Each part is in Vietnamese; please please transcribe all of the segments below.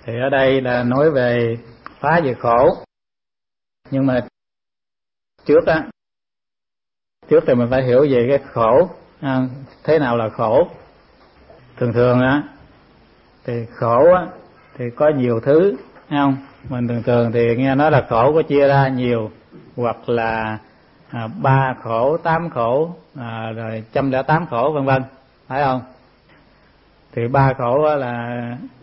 Thì ở đây là nói về phá về khổ. Nhưng mà trước thì mình phải hiểu về cái khổ. Thế nào là khổ? Thường thì khổ thì có nhiều thứ, thấy không? Mình thường thì nghe nói là khổ có chia ra nhiều, hoặc là 3 khổ, 8 khổ, rồi 108 khổ vân vân, phải không? Thì 3 khổ là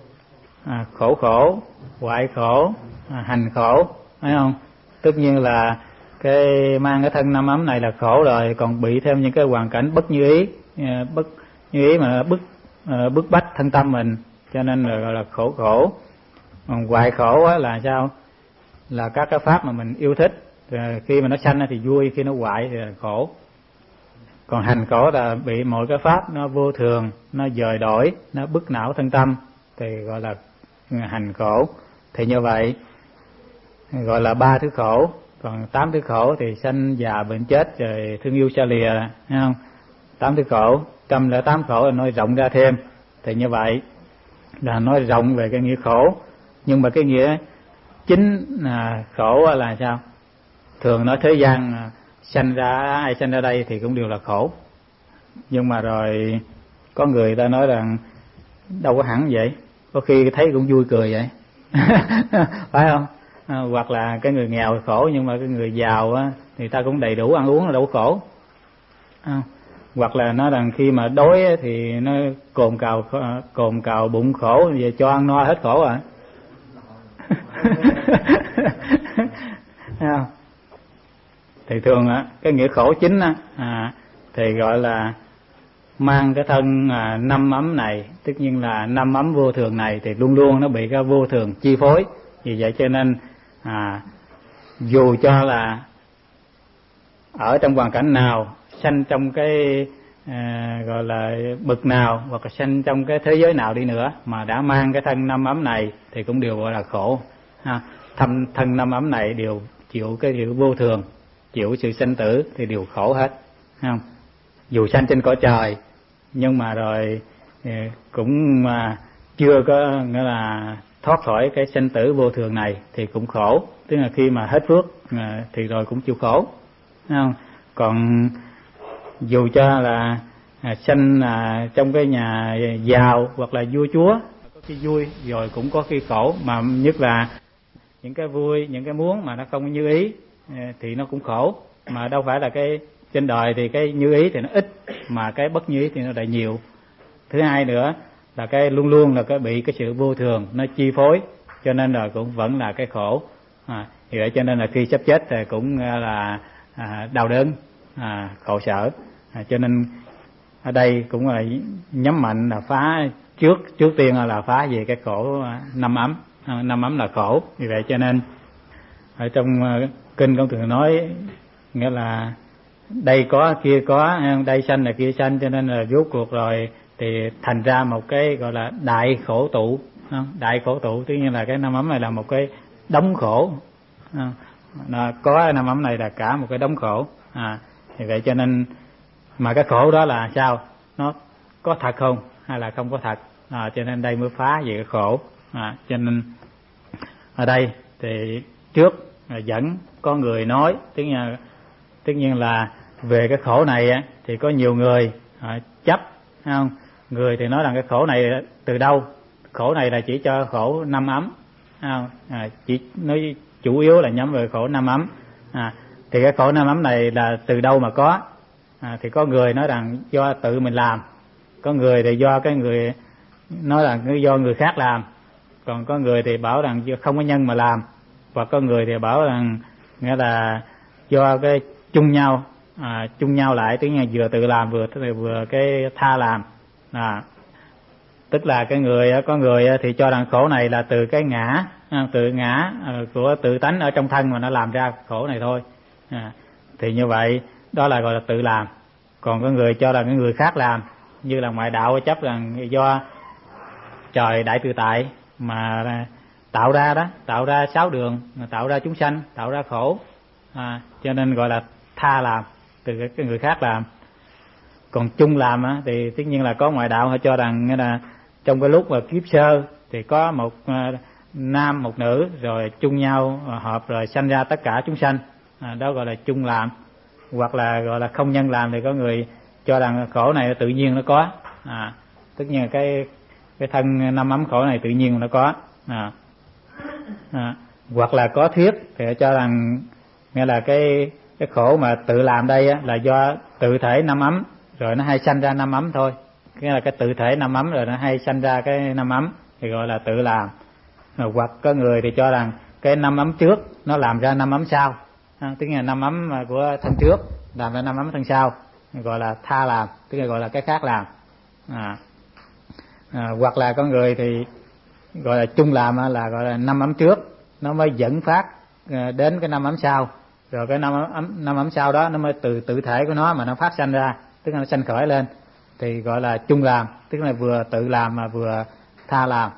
khổ, hoại khổ, hành khổ, phải không? Tất nhiên là mang cái thân năm ấm này là khổ rồi, còn bị thêm những cái hoàn cảnh bất như ý mà bức bách thân tâm mình, cho nên là gọi là khổ. Còn hoại khổ là sao? Là các cái pháp mà mình yêu thích, khi mà nó sanh thì vui, khi nó hoại thì là khổ. Còn hành khổ là bị mọi cái pháp nó vô thường, nó dời đổi, nó bức não thân tâm thì gọi là hành khổ. Thì như vậy gọi là 3 thứ khổ. Còn 8 thứ khổ thì sanh già bệnh chết rồi thương yêu xa lìa, thấy không? 8 thứ khổ, 108 khổ là nói rộng ra thêm. Thì như vậy là nói rộng về cái nghĩa khổ. Nhưng mà cái nghĩa chính khổ là sao? Thường nói thế gian ai sanh ra đây thì cũng đều là khổ. Nhưng mà rồi có người ta nói rằng đâu có hẳn vậy, có khi thấy cũng vui cười vậy. Phải không? Hoặc là cái người nghèo khổ, nhưng mà cái người giàu thì ta cũng đầy đủ ăn uống là đâu có khổ. Hoặc là nói rằng khi mà đói thì nó cồn cào bụng khổ, về cho ăn no hết khổ à. Thì thường cái nghĩa khổ chính thì gọi là mang cái thân năm ấm này, tất nhiên là năm ấm vô thường này thì luôn luôn nó bị cái vô thường chi phối. Vì vậy cho nên dù cho là ở trong hoàn cảnh nào, sanh trong cái gọi là bậc nào, hoặc là sanh trong cái thế giới nào đi nữa, mà đã mang cái thân năm ấm này thì cũng đều gọi là khổ. Thân năm ấm này đều chịu cái điều vô thường, chịu sự sanh tử thì đều khổ hết, không? Dù sanh trên cõi trời, nhưng mà rồi cũng chưa có nghĩa là thoát khỏi cái sanh tử vô thường này thì cũng khổ. Tức là khi mà hết phước thì rồi cũng chịu khổ, không? Còn dù cho là sanh trong cái nhà giàu hoặc là vua chúa, có khi vui rồi cũng có khi khổ. Mà nhất là những cái vui, những cái muốn mà nó không như ý thì nó cũng khổ. Mà đâu phải là cái trên đời thì cái như ý thì nó ít, mà cái bất như ý thì nó lại nhiều. Thứ hai nữa là cái luôn luôn là cái bị cái sự vô thường nó chi phối, cho nên là cũng vẫn là cái khổ. Vì vậy cho nên là khi sắp chết thì cũng là đau đớn, khổ sở. Cho nên ở đây cũng là nhấn mạnh là phá trước tiên là phá về cái khổ năm ấm. Năm ấm là khổ. Vì vậy cho nên ở trong kinh Công Thường nói nghĩa là đây có kia có, đây sanh là kia sanh, cho nên là rốt cuộc rồi thì thành ra một cái gọi là đại khổ tụ. Đại khổ tụ tất nhiên là cái năm ấm này là một cái đống khổ. Có năm ấm này là cả một cái đống khổ. Vì vậy cho nên mà cái khổ đó là sao? Nó có thật không hay là không có thật? Cho nên đây mới phá về cái khổ. Cho nên ở đây thì trước vẫn có người nói, tất nhiên là về cái khổ này thì có nhiều người chấp, không? Người thì nói rằng cái khổ này từ đâu? Khổ này là chỉ cho khổ năm ấm, không? Chỉ nói chủ yếu là nhắm về khổ năm ấm. Thì cái khổ năm ấm này là từ đâu mà có? Thì có người nói rằng do tự mình làm, có người thì do cái người nói là do người khác làm, còn có người thì bảo rằng không có nhân mà làm, và có người thì bảo rằng nghĩa là do cái chung nhau lại, tức là vừa tự làm vừa cái tha làm. Tức là cái người có người thì cho rằng khổ này là từ cái ngã của tự tánh ở trong thân mà nó làm ra khổ này thôi. Thì như vậy đó là gọi là tự làm. Còn có người cho rằng cái người khác làm, như là ngoại đạo chấp rằng do trời đại tự tại mà tạo ra 6 đường, tạo ra chúng sanh, tạo ra khổ, cho nên gọi là tha làm, từ cái người khác làm. Còn chung làm thì tất nhiên là có ngoại đạo họ cho rằng là trong cái lúc mà kiếp sơ thì có một nam một nữ rồi chung nhau hợp rồi sanh ra tất cả chúng sanh, đó gọi là chung làm. Hoặc là gọi là không nhân làm, thì có người cho rằng khổ này tự nhiên nó có, tất nhiên cái thân năm ấm khổ này tự nhiên nó có. Hoặc là có thuyết thì cho rằng nghĩa là cái khổ mà tự làm đây là do tự thể năm ấm rồi nó hay sanh ra năm ấm thôi, nghĩa là cái tự thể năm ấm rồi nó hay sanh ra cái năm ấm thì gọi là tự làm. Hoặc có người thì cho rằng cái năm ấm trước nó làm ra năm ấm sau, tức là năm ấm của thân trước làm ra năm ấm thân sau, gọi là tha làm, tức là gọi là cái khác làm. Hoặc là có người thì gọi là chung làm, là gọi là năm ấm trước nó mới dẫn phát đến cái năm ấm sau, rồi cái năm ấm sau đó nó mới từ tự thể của nó mà nó phát sanh ra, tức là nó sanh khởi lên, thì gọi là chung làm, tức là vừa tự làm mà vừa tha làm.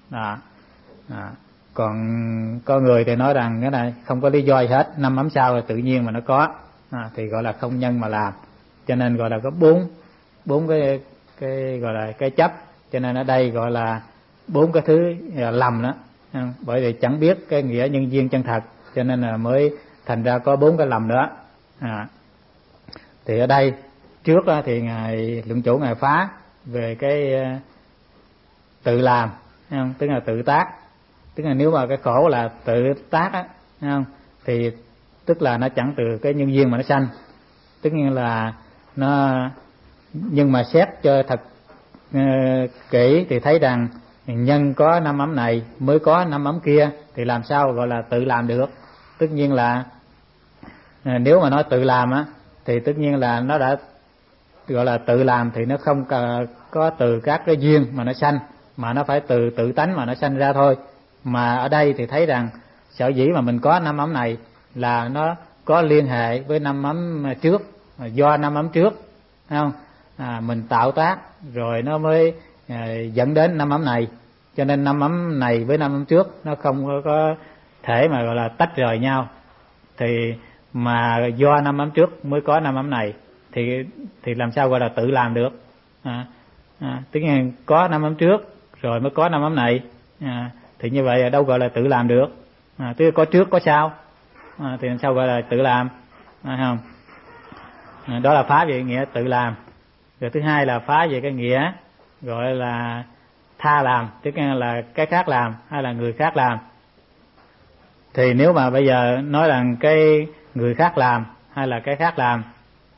Còn có người thì nói rằng cái này không có lý do gì hết, năm ấm sau là tự nhiên mà nó có, thì gọi là không nhân mà làm. Cho nên gọi là có bốn cái gọi là cái chấp, cho nên ở đây gọi là bốn cái thứ lầm đó, bởi vì chẳng biết cái nghĩa nhân duyên chân thật, cho nên là mới thành ra có bốn cái lầm đó. Thì ở đây trước thì ngài luận chủ ngài phá về cái tự làm, tức là tự tác, tức là nếu mà cái khổ là tự tác á, thì tức là nó chẳng từ cái nhân duyên mà nó sanh, tức là nó, nhưng mà xét cho thật kỹ thì thấy rằng nhân có năm ấm này mới có năm ấm kia, thì làm sao gọi là tự làm được. Tất nhiên là nếu mà nói tự làm á thì tất nhiên là nó đã gọi là tự làm, thì nó không có từ các cái duyên mà nó sanh, mà nó phải từ tự tánh mà nó sanh ra thôi. Mà ở đây thì thấy rằng sở dĩ mà mình có năm ấm này là nó có liên hệ với năm ấm trước, do năm ấm trước, thấy không? Mình tạo tác rồi nó mới dẫn đến năm ấm này, cho nên năm ấm này với năm ấm trước nó không có thể mà gọi là tách rời nhau. Thì mà do năm ấm trước mới có năm ấm này, thì làm sao gọi là tự làm được? Tức là có năm ấm trước rồi mới có năm ấm này, thì như vậy đâu gọi là tự làm được. Tức là có trước có sau, thì làm sao gọi là tự làm, không? Đó là phá về nghĩa tự làm. Rồi thứ hai là phá về cái nghĩa gọi là tha làm, tức là cái khác làm hay là người khác làm. Thì nếu mà bây giờ nói rằng cái người khác làm hay là cái khác làm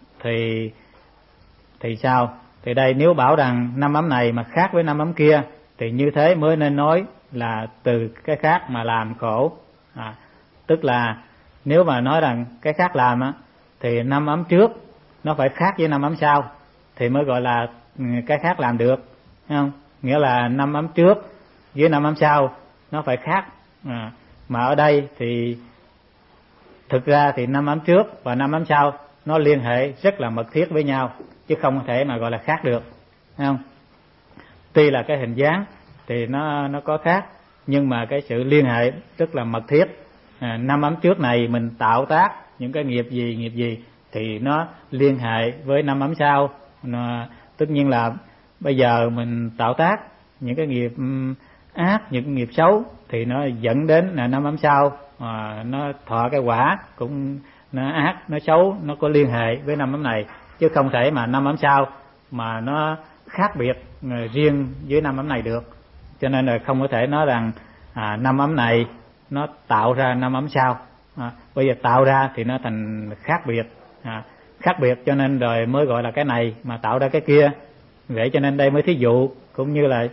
thì sao? Thì đây nếu bảo rằng năm ấm này mà khác với năm ấm kia thì như thế mới nên nói là từ cái khác mà làm khổ. Tức là nếu mà nói rằng cái khác làm á, thì năm ấm trước nó phải khác với năm ấm sau thì mới gọi là cái khác làm được, thấy không? Nghĩa là năm ấm trước với năm ấm sau nó phải khác. Mà ở đây thì thực ra thì năm ấm trước và năm ấm sau nó liên hệ rất là mật thiết với nhau, chứ không thể mà gọi là khác được, thấy không? Tuy là cái hình dáng thì nó có khác, nhưng mà cái sự liên hệ rất là mật thiết. Năm ấm trước này mình tạo tác những cái nghiệp gì thì nó liên hệ với năm ấm sau. Tất nhiên là bây giờ mình tạo tác những cái nghiệp ác, những cái nghiệp xấu thì nó dẫn đến là năm ấm sau nó thọ cái quả cũng nó ác, nó xấu, nó có liên hệ với năm ấm này, chứ không thể mà năm ấm sau mà nó khác biệt riêng với năm ấm này được. Cho nên là không có thể nói rằng năm ấm này nó tạo ra năm ấm sau. Bây giờ tạo ra thì nó thành khác biệt, cho nên rồi mới gọi là cái này mà tạo ra cái kia. Vậy cho nên đây mới thí dụ, cũng như là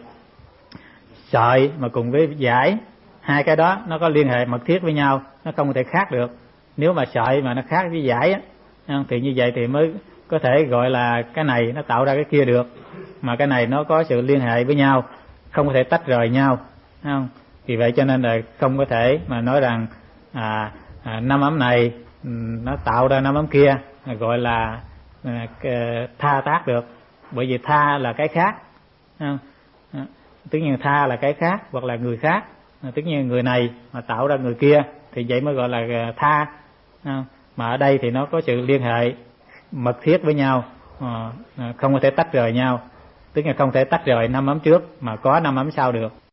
sợi mà cùng với vải, hai cái đó nó có liên hệ mật thiết với nhau, nó không thể khác được. Nếu mà sợi mà nó khác với vải á, thì như vậy thì mới có thể gọi là cái này nó tạo ra cái kia được. Mà cái này nó có sự liên hệ với nhau, không có thể tách rời nhau, không? Vì vậy cho nên là không có thể mà nói rằng năm ấm này nó tạo ra năm ấm kia gọi là tha tác được. Bởi vì tha là cái khác, không? Tất nhiên tha là cái khác hoặc là người khác, tất nhiên người này mà tạo ra người kia thì vậy mới gọi là tha, không? Mà ở đây thì nó có sự liên hệ mật thiết với nhau, không có thể tách rời nhau, tức là không thể tách rời năm ấm trước mà có năm ấm sau được.